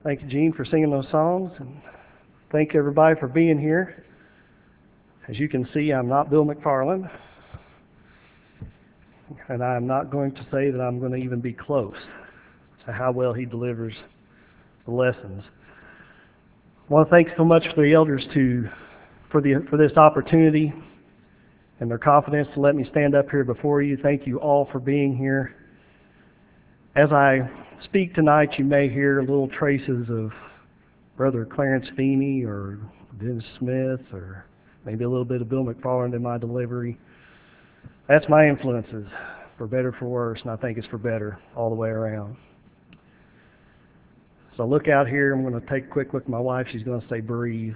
Thank you, Gene, for singing those songs, and thank everybody for being here. As you can see, I'm not Bill McFarland, and I'm not going to say that I'm going to even be close to how well he delivers the lessons. I want to thank so much for the elders for this opportunity and their confidence to let me stand up here before you. Thank you all for being here. As I speak tonight, you may hear little traces of Brother Clarence Feeney or Dennis Smith or maybe a little bit of Bill McFarland in my delivery. That's my influences, for better, for worse, and I think it's for better all the way around. So look out here. I'm going to take a quick look at my wife. She's going to say breathe.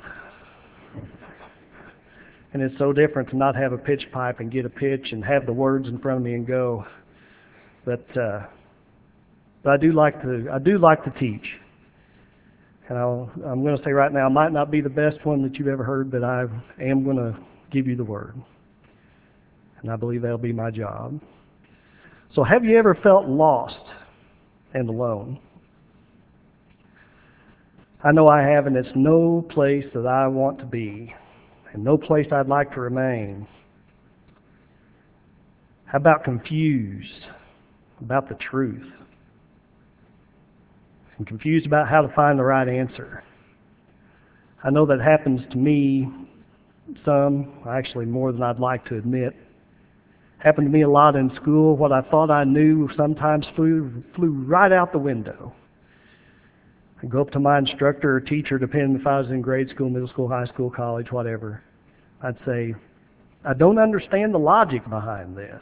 And it's so different to not have a pitch pipe and get a pitch and have the words in front of me and go. But I do like to teach. And I'm going to say right now, I might not be the best one that you've ever heard, but I am going to give you the word. And I believe that'll be my job. So have you ever felt lost and alone? I know I have, and it's no place that I want to be, and no place I'd like to remain. How about confused about the truth? And confused about how to find the right answer. I know that happens to me actually more than I'd like to admit. Happened to me a lot in school. What I thought I knew sometimes flew right out the window. I'd go up to my instructor or teacher, depending if I was in grade school, middle school, high school, college, whatever. I'd say, I don't understand the logic behind this.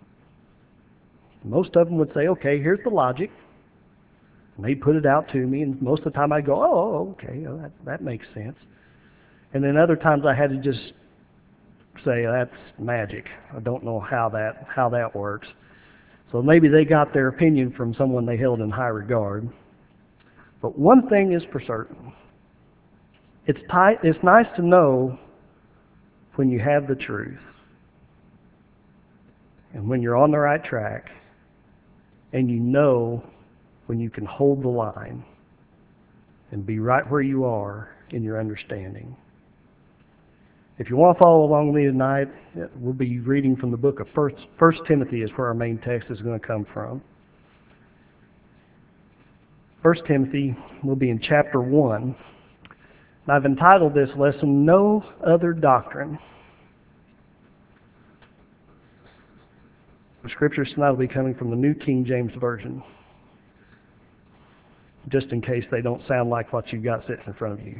Most of them would say, okay, here's the logic. And they'd put it out to me, and most of the time I'd go, oh, okay, that makes sense. And then other times I had to just say, that's magic. I don't know how that works. So maybe they got their opinion from someone they held in high regard. But one thing is for certain. It's nice to know when you have the truth and when you're on the right track, and you know when you can hold the line and be right where you are in your understanding. If you want to follow along with me tonight, we'll be reading from the book of 1 Timothy is where our main text is going to come from. 1 Timothy will be in chapter 1. And I've entitled this lesson, No Other Doctrine. The scriptures tonight will be coming from the New King James Version, just in case they don't sound like what you've got sitting in front of you.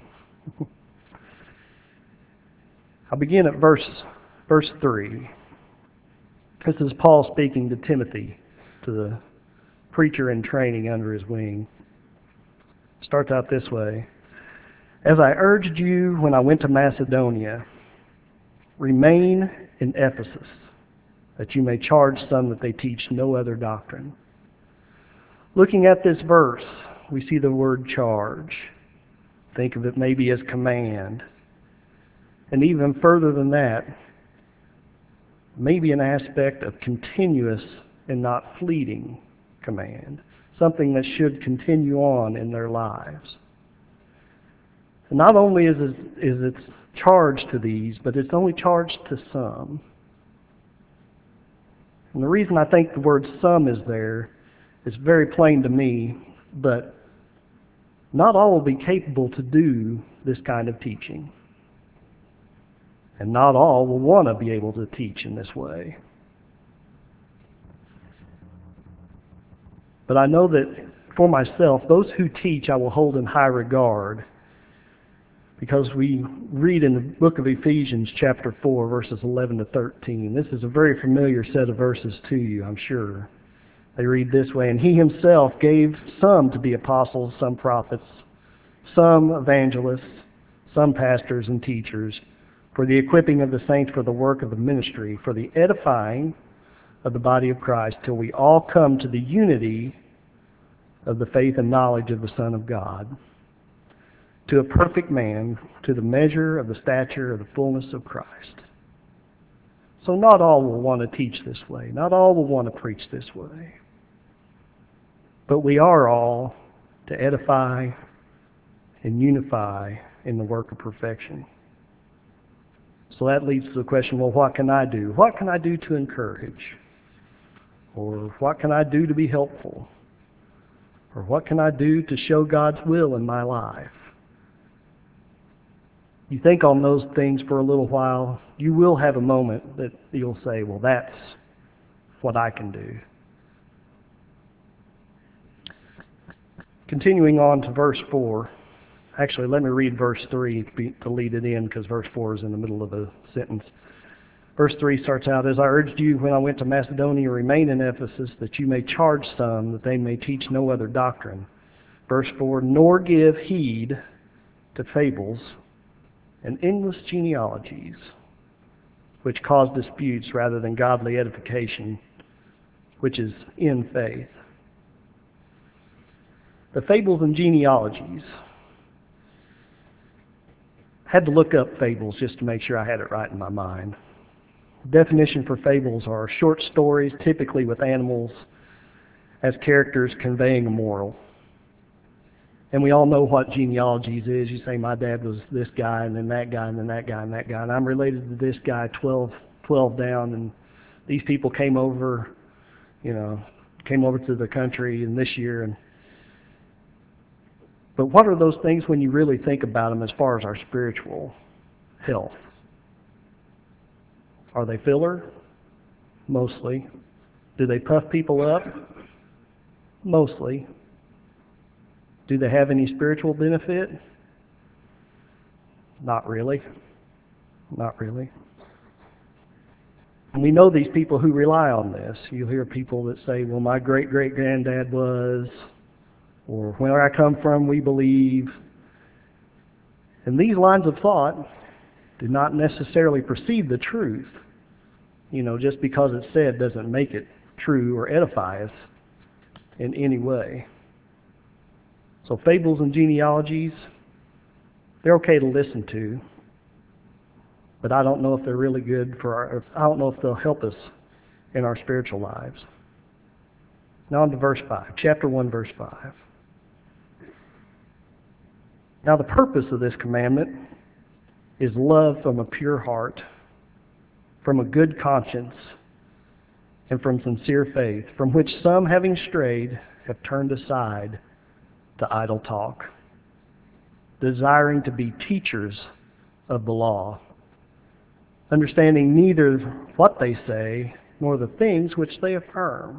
I'll begin at verse 3. This is Paul speaking to Timothy, to the preacher in training under his wing. It starts out this way. As I urged you when I went to Macedonia, remain in Ephesus, that you may charge some that they teach no other doctrine. Looking at this verse, we see the word charge. Think of it maybe as command. And even further than that, maybe an aspect of continuous and not fleeting command. Something that should continue on in their lives. And not only is it charged to these, but it's only charged to some. And the reason I think the word some is there is very plain to me, but not all will be capable to do this kind of teaching. And not all will want to be able to teach in this way. But I know that for myself, those who teach I will hold in high regard, because we read in the book of Ephesians chapter 4, verses 11 to 13. This is a very familiar set of verses to you, I'm sure. They read this way, and he himself gave some to be apostles, some prophets, some evangelists, some pastors and teachers, for the equipping of the saints for the work of the ministry, for the edifying of the body of Christ, till we all come to the unity of the faith and knowledge of the Son of God, to a perfect man, to the measure of the stature of the fullness of Christ. So not all will want to teach this way. Not all will want to preach this way. But we are all to edify and unify in the work of perfection. So that leads to the question, well, what can I do? What can I do to encourage? Or what can I do to be helpful? Or what can I do to show God's will in my life? You think on those things for a little while, you will have a moment that you'll say, well, that's what I can do. Continuing on to verse 4. Actually, let me read verse 3 to lead it in, because verse 4 is in the middle of the sentence. Verse 3 starts out, "As I urged you when I went to Macedonia, remain in Ephesus, that you may charge some, that they may teach no other doctrine." Verse 4, "Nor give heed to fables and endless genealogies, which cause disputes rather than godly edification, which is in faith." The fables and genealogies. Had to look up fables just to make sure I had it right in my mind. Definition for fables are short stories, typically with animals as characters conveying a moral. And we all know what genealogies is. You say, my dad was this guy, and then that guy, and then that guy, and that guy. And I'm related to this guy 12 down, and these people came over to the country in this year. But what are those things when you really think about them as far as our spiritual health? Are they filler? Mostly. Do they puff people up? Mostly. Do they have any spiritual benefit? Not really. Not really. And we know these people who rely on this. You'll hear people that say, well, my great-great-granddad was, or where I come from, we believe. And these lines of thought do not necessarily precede the truth. Just because it's said doesn't make it true or edify us in any way. So fables and genealogies, they're okay to listen to, but I don't know if they're really good I don't know if they'll help us in our spiritual lives. Now on to verse 5, chapter 1, verse 5. "Now the purpose of this commandment is love from a pure heart, from a good conscience, and from sincere faith, from which some, having strayed, have turned aside to idle talk, desiring to be teachers of the law, understanding neither what they say nor the things which they affirm."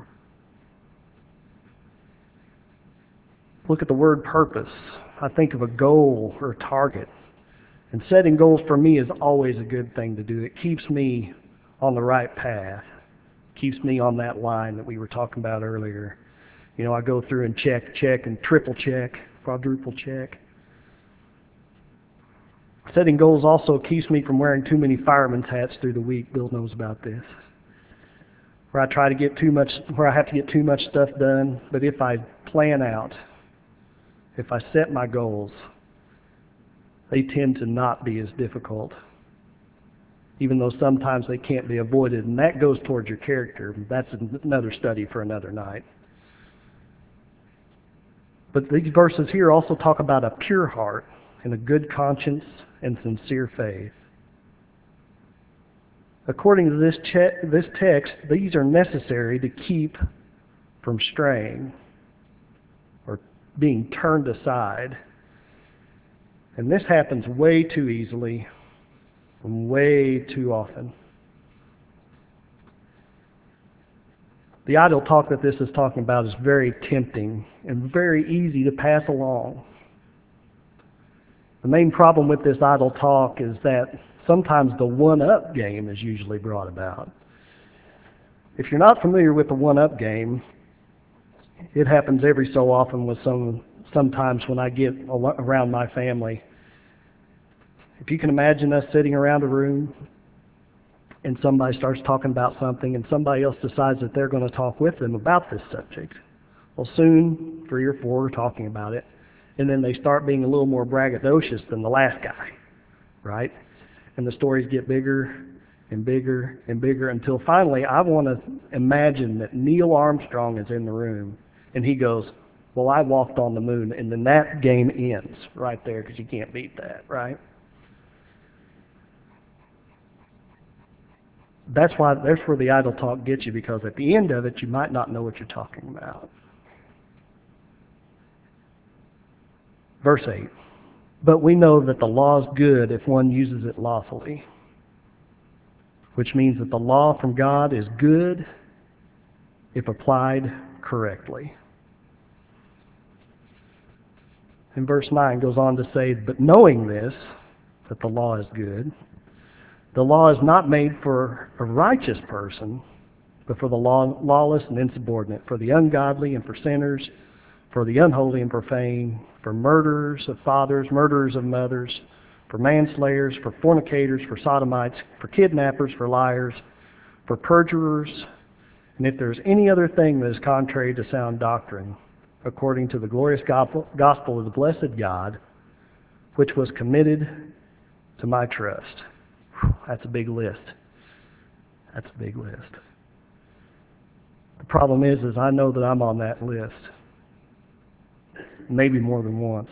Look at the word purpose. I think of a goal or a target. And setting goals for me is always a good thing to do. It keeps me on the right path. Keeps me on that line that we were talking about earlier. I go through and check, and triple check, quadruple check. Setting goals also keeps me from wearing too many fireman's hats through the week. Bill knows about this. Where I have to get too much stuff done. But if I plan out, if I set my goals, they tend to not be as difficult, even though sometimes they can't be avoided. And that goes towards your character. That's another study for another night. But these verses here also talk about a pure heart and a good conscience and sincere faith. According to this text, these are necessary to keep from straying or being turned aside. And this happens way too easily and way too often. The idle talk that this is talking about is very tempting and very easy to pass along. The main problem with this idle talk is that sometimes the one-up game is usually brought about. If you're not familiar with the one-up game, it happens every so often with sometimes when I get around my family. If you can imagine us sitting around a room and somebody starts talking about something and somebody else decides that they're going to talk with them about this subject. Well, soon 3 or 4 are talking about it, and then they start being a little more braggadocious than the last guy, right? And the stories get bigger and bigger and bigger until finally I want to imagine that Neil Armstrong is in the room and he goes, Well, I walked on the moon, and then that game ends right there because you can't beat that, right? That's where the idle talk gets you, because at the end of it, you might not know what you're talking about. Verse 8. But we know that the law is good if one uses it lawfully, which means that the law from God is good if applied correctly. And verse 9 goes on to say, but knowing this, that the law is good, the law is not made for a righteous person, but for the lawless and insubordinate, for the ungodly and for sinners, for the unholy and profane, for murderers of fathers, murderers of mothers, for manslayers, for fornicators, for sodomites, for kidnappers, for liars, for perjurers, and if there's any other thing that is contrary to sound doctrine, according to the glorious gospel of the blessed God, which was committed to my trust. That's a big list. That's a big list. The problem is I know that I'm on that list. Maybe more than once.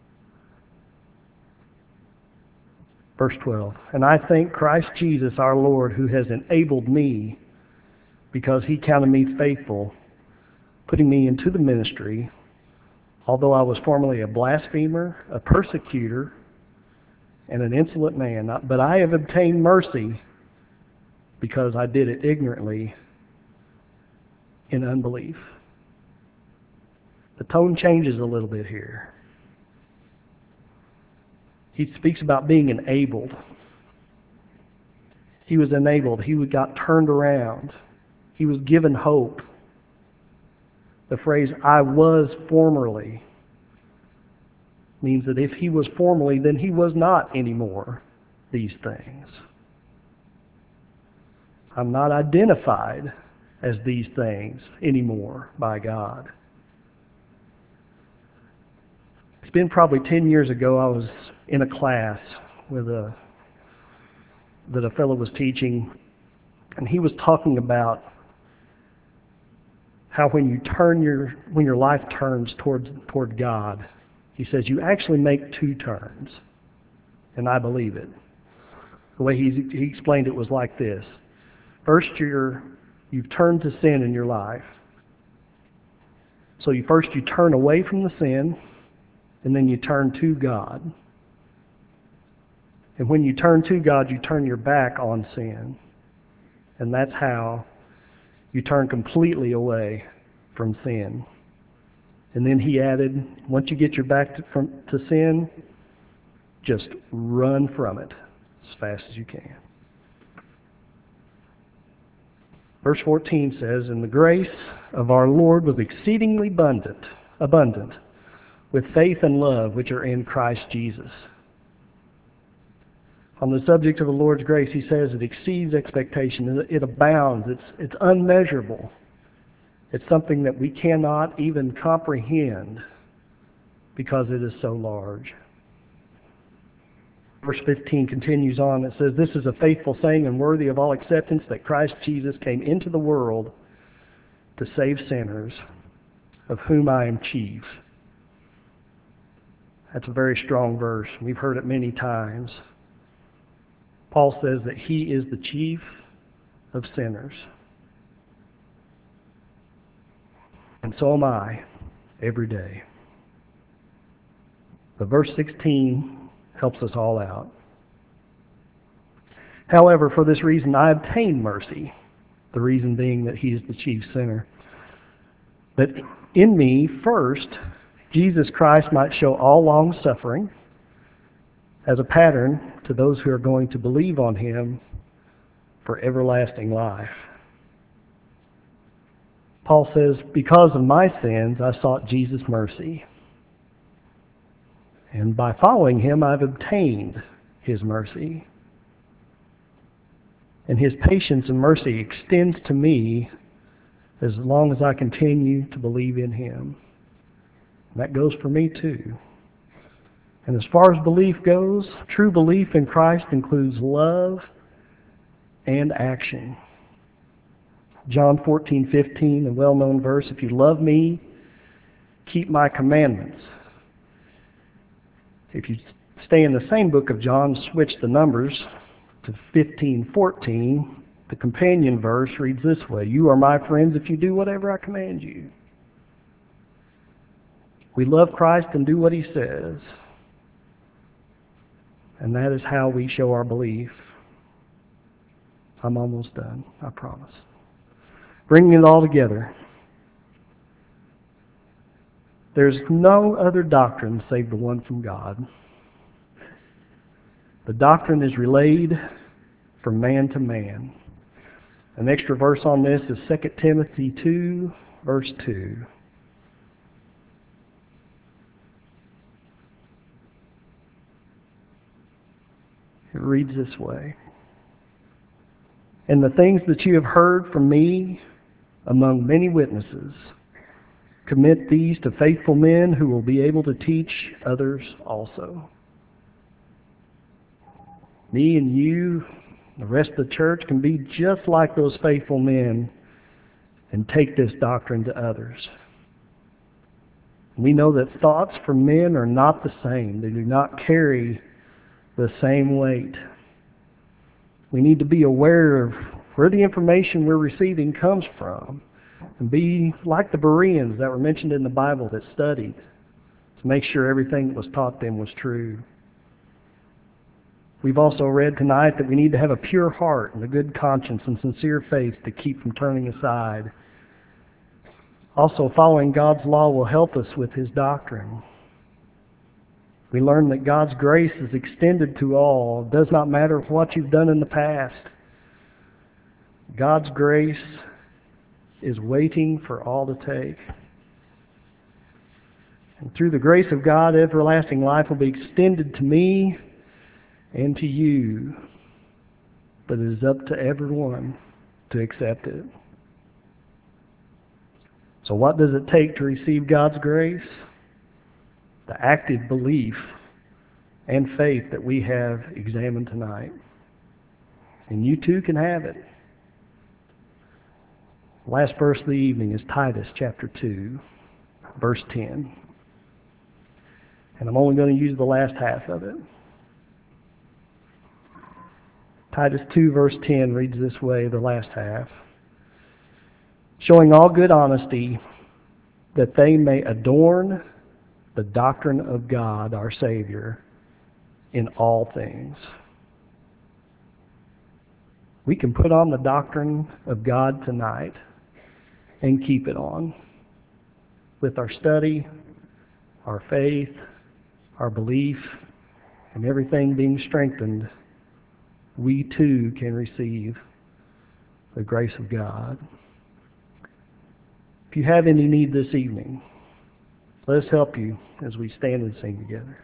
Verse 12. And I thank Christ Jesus our Lord, who has enabled me, because he counted me faithful, putting me into the ministry, although I was formerly a blasphemer, a persecutor, and an insolent man. But I have obtained mercy because I did it ignorantly in unbelief. The tone changes a little bit here. He speaks about being enabled. He was enabled. He got turned around. He was given hope. The phrase, I was formerly, means that if he was formerly, then he was not anymore these things. I'm not identified as these things anymore by God. It's been probably 10 years ago. I was in a class that a fellow was teaching, and he was talking about how when your life turns toward God, he says you actually make two turns, and I believe it. The way he explained it was like this: first, you've turned to sin in your life, so you turn away from the sin, and then you turn to God. And when you turn to God, you turn your back on sin. And that's how you turn completely away from sin. And then he added, once you get your back to sin, just run from it as fast as you can. Verse 14 says, and the grace of our Lord was exceedingly abundant with faith and love which are in Christ Jesus. On the subject of the Lord's grace, he says it exceeds expectation. It abounds. It's unmeasurable. It's something that we cannot even comprehend because it is so large. Verse 15 continues on. It says, this is a faithful saying and worthy of all acceptance, that Christ Jesus came into the world to save sinners, of whom I am chief. That's a very strong verse. We've heard it many times. Paul says that he is the chief of sinners. And so am I every day. But verse 16 helps us all out. However, for this reason I obtained mercy, the reason being that he is the chief sinner, that in me first Jesus Christ might show all long suffering as a pattern to those who are going to believe on him for everlasting life. Paul says, because of my sins, I sought Jesus' mercy. And by following him, I've obtained his mercy. And his patience and mercy extends to me as long as I continue to believe in him. And that goes for me too. And as far as belief goes, true belief in Christ includes love and action. John 14:15, a well-known verse, if you love me, keep my commandments. If you stay in the same book of John, switch the numbers to 15:14, the companion verse reads this way: "You are my friends if you do whatever I command you." We love Christ and do what He says. And that is how we show our belief. I'm almost done, I promise. Bringing it all together. There's no other doctrine save the one from God. The doctrine is relayed from man to man. An extra verse on this is 2 Timothy 2, verse 2. It reads this way: "And the things that you have heard from me among many witnesses, commit these to faithful men who will be able to teach others also." Me and you, the rest of the church, can be just like those faithful men and take this doctrine to others. We know that thoughts from men are not the same. They do not carry the same weight. We need to be aware of where the information we're receiving comes from and be like the Bereans that were mentioned in the Bible that studied to make sure everything that was taught them was true. We've also read tonight that we need to have a pure heart and a good conscience and sincere faith to keep from turning aside. Also, following God's law will help us with His doctrine. We learn that God's grace is extended to all. It does not matter what you've done in the past. God's grace is waiting for all to take. And through the grace of God, everlasting life will be extended to me and to you. But it is up to everyone to accept it. So what does it take to receive God's grace? The active belief and faith that we have examined tonight. And you too can have it. Last verse of the evening is Titus chapter 2, verse 10. And I'm only going to use the last half of it. Titus 2, verse 10 reads this way, the last half: "Showing all good honesty, that they may adorn the doctrine of God our Savior in all things." We can put on the doctrine of God tonight and keep it on with our study, our faith, our belief, and everything being strengthened. We too can receive the grace of God. If you have any need this evening, let us help you as we stand and sing together.